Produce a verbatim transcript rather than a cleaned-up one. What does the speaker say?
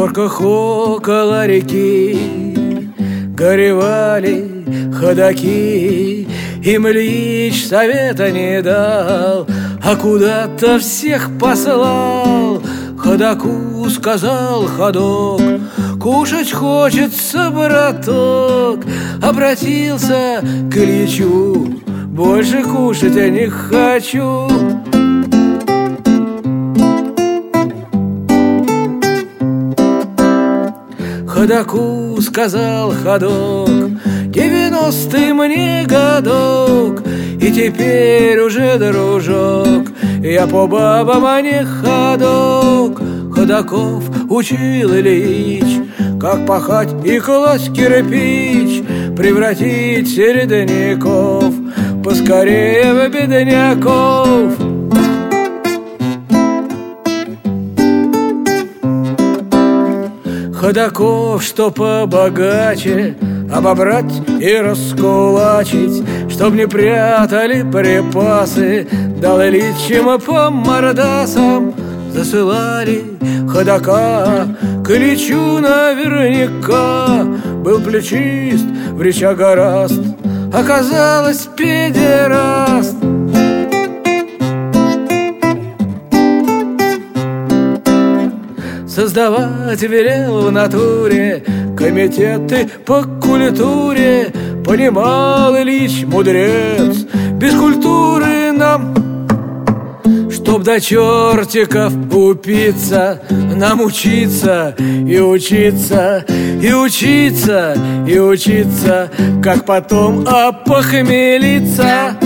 норках около реки горевали ходаки. Им Ильич совета не дал, а куда-то всех послал. Ходаку сказал ходок: кушать хочется, браток. Обратился к Ильичу: больше кушать я не хочу. Ходаку сказал ходок: девяностый мне годок, и теперь уже, дружок, я по бабам, а не ходок. Ходаков учил Ильич, как пахать и класть кирпич, превратить середняков поскорее в бедняков. Ходаков, что побогаче, обобрать и раскулачить, чтоб не прятали припасы, дал Ильич им по мордасам. Засылали ходака к Ильичу наверняка. Был плечист, в речах гораст, оказалось педераст. Создавать велел в натуре комитеты по культуре. Понимал Ильич, мудрец, без культуры нам, чтоб до чертиков упиться, нам учиться и учиться, и учиться, и учиться, как потом опохмелиться.